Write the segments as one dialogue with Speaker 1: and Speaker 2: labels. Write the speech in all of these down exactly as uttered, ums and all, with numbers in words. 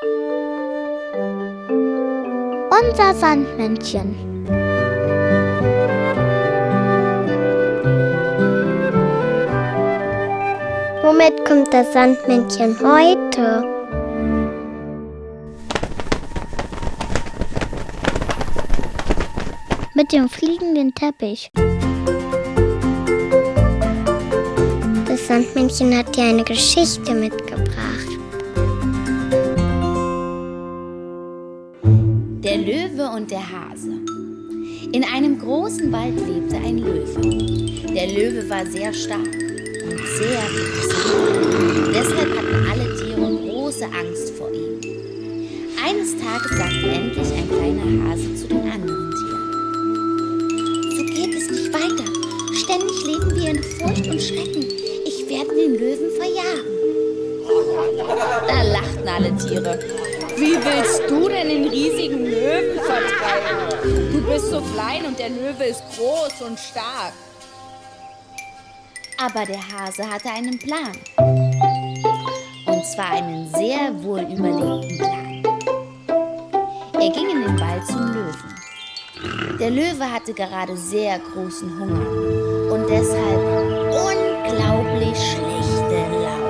Speaker 1: Unser Sandmännchen.
Speaker 2: Womit kommt das Sandmännchen heute?
Speaker 1: Mit dem fliegenden Teppich.
Speaker 2: Das Sandmännchen hat dir eine Geschichte mitgebracht.
Speaker 3: Der Löwe und der Hase. In einem großen Wald lebte ein Löwe. Der Löwe war sehr stark und sehr böse. Deshalb hatten alle Tiere große Angst vor ihm. Eines Tages sagte endlich ein kleiner Hase zu den anderen Tieren: So geht es nicht weiter. Ständig leben wir in Furcht und Schrecken. Ich werde den Löwen verjagen. Da lachten alle Tiere. Wie willst du denn den riesigen Löwen vertreiben? Du bist so klein und der Löwe ist groß und stark. Aber der Hase hatte einen Plan. Und zwar einen sehr wohl überlegten Plan. Er ging in den Wald zum Löwen. Der Löwe hatte gerade sehr großen Hunger und deshalb unglaublich schlechte Laune.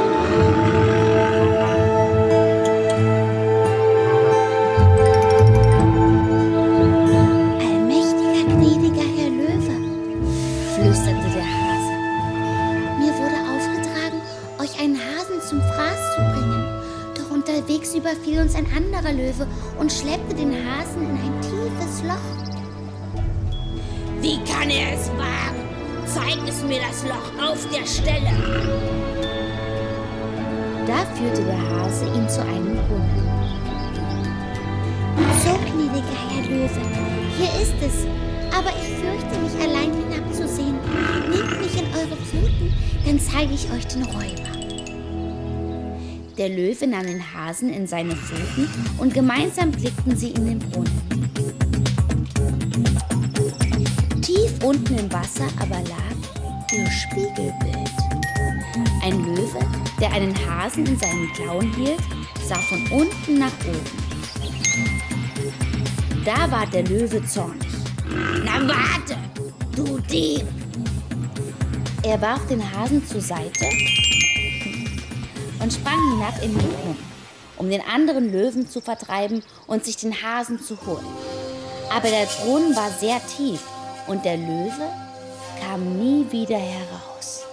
Speaker 3: Allmächtiger, gnädiger Herr Löwe, flüsterte der Hase. Mir wurde aufgetragen, euch einen Hasen zum Fraß zu bringen. Doch unterwegs überfiel uns ein anderer Löwe und schleppte den Hasen in ein tiefes Loch. Wie kann er es wagen? Zeig es mir das Loch auf der Stelle. Da führte der Hase ihn zu einem Brunnen. So, gnädiger Herr Löwe, hier ist es. Aber ich fürchte mich, allein hinabzusehen. Nehmt mich in eure Pfoten, dann zeige ich euch den Räuber. Der Löwe nahm den Hasen in seine Pfoten und gemeinsam blickten sie in den Brunnen. Tief unten im Wasser aber lag ihr Spiegelbild. Ein Löwe, der einen Hasen in seinen Klauen hielt, sah von unten nach oben. Da war der Löwe zornig. Na warte, du Dieb! Er warf den Hasen zur Seite und sprang hinab in den Brunnen, um den anderen Löwen zu vertreiben und sich den Hasen zu holen. Aber der Brunnen war sehr tief und der Löwe kam nie wieder heraus.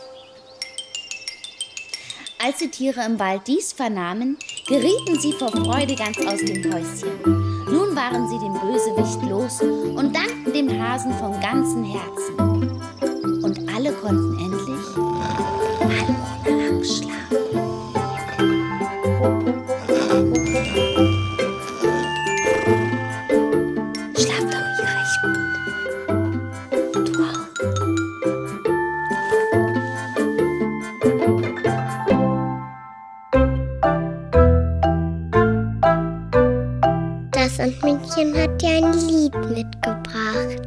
Speaker 3: Als die Tiere im Wald dies vernahmen, gerieten sie vor Freude ganz aus dem Häuschen. Nun waren sie den Bösewicht los und dankten dem Hasen von ganzem Herzen. Und alle konnten endlich mal ohne Angst schlafen. Schlaft doch recht gut. Du auch.
Speaker 2: Das Sandmännchen hat dir ein Lied mitgebracht.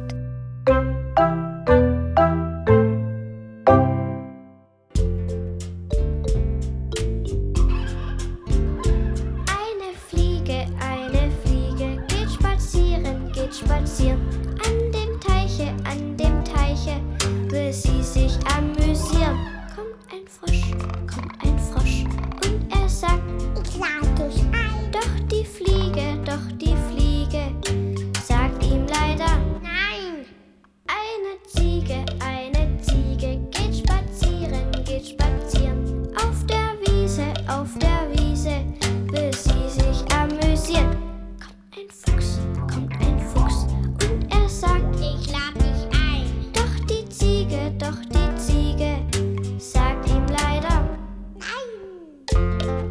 Speaker 4: Eine Fliege, eine Fliege, geht spazieren, geht spazieren. An dem Teiche, an dem Teiche, will sie sich amüsieren. Kommt ein Frosch, kommt ein Frosch, und er sagt:
Speaker 2: Ich lade dich ein.
Speaker 4: Doch die Fliege, doch die Fliege sagt ihm leider:
Speaker 2: Nein.
Speaker 4: Eine Ziege, eine Ziege geht spazieren, geht spazieren. Auf der Wiese, auf der Wiese will sie sich amüsieren. Kommt ein Fuchs, kommt ein Fuchs, und er sagt:
Speaker 2: Ich lade dich ein.
Speaker 4: Doch die Ziege, doch die Ziege sagt ihm leider:
Speaker 2: Nein.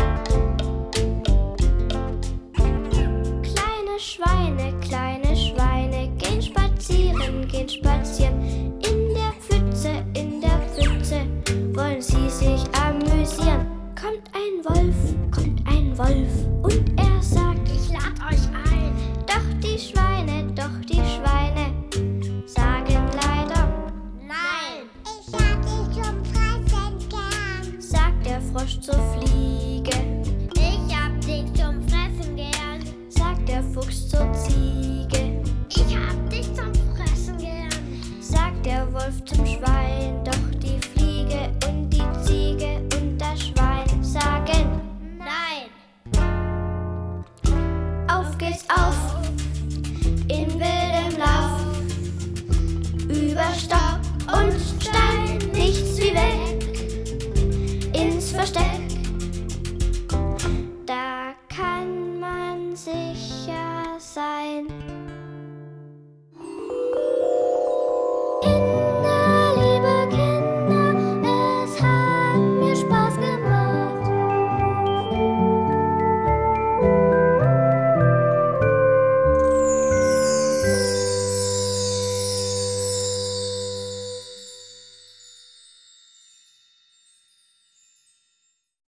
Speaker 4: Kleine Schweine, kleine Schweine gehen spazieren, gehen spazieren. In der Pfütze, in der Pfütze wollen sie sich amüsieren. Kommt ein Wolf, kommt ein Wolf,